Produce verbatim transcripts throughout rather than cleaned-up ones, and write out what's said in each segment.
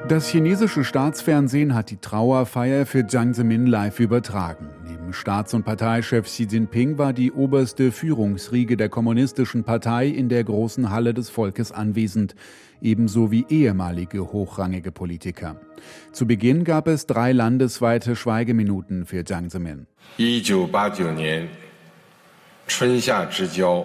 Das chinesische Staatsfernsehen hat die Trauerfeier für Jiang Zemin live übertragen. Neben Staats- und Parteichef Xi Jinping war die oberste Führungsriege der Kommunistischen Partei in der großen Halle des Volkes anwesend, ebenso wie ehemalige hochrangige Politiker. Zu Beginn gab es drei landesweite Schweigeminuten für Jiang Zemin. 천구백팔십구年春夏之交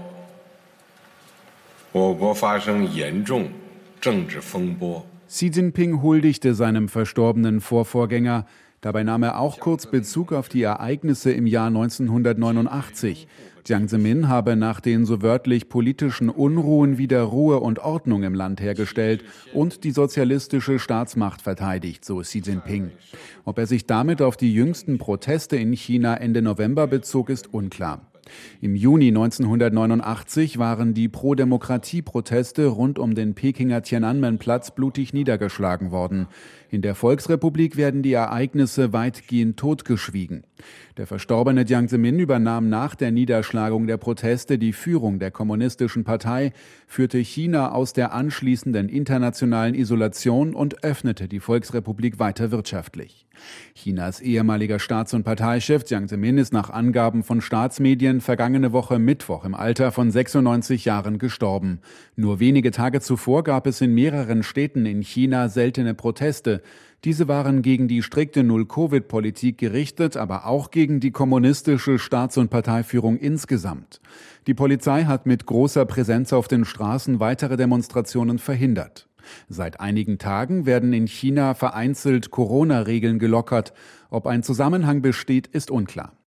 我国发生严重政治风波。 Xi Jinping huldigte seinem verstorbenen Vorvorgänger. Dabei nahm er auch kurz Bezug auf die Ereignisse im Jahr neunzehnhundertneunundachtzig. Jiang Zemin habe nach den so wörtlich politischen Unruhen wieder Ruhe und Ordnung im Land hergestellt und die sozialistische Staatsmacht verteidigt, so Xi Jinping. Ob er sich damit auf die jüngsten Proteste in China Ende November bezog, ist unklar. Im Juni neunzehnhundertneunundachtzig waren die Pro-Demokratie-Proteste rund um den Pekinger Tiananmen-Platz blutig niedergeschlagen worden. In der Volksrepublik werden die Ereignisse weitgehend totgeschwiegen. Der verstorbene Jiang Zemin übernahm nach der Niederschlagung der Proteste die Führung der Kommunistischen Partei, führte China aus der anschließenden internationalen Isolation und öffnete die Volksrepublik weiter wirtschaftlich. Chinas ehemaliger Staats- und Parteichef Jiang Zemin ist nach Angaben von Staatsmedien vergangene Woche Mittwoch im Alter von sechsundneunzig Jahren gestorben. Nur wenige Tage zuvor gab es in mehreren Städten in China seltene Proteste. Diese waren gegen die strikte Null-Covid-Politik gerichtet, aber auch gegen die kommunistische Staats- und Parteiführung insgesamt. Die Polizei hat mit großer Präsenz auf den Straßen weitere Demonstrationen verhindert. Seit einigen Tagen werden in China vereinzelt Corona-Regeln gelockert. Ob ein Zusammenhang besteht, ist unklar.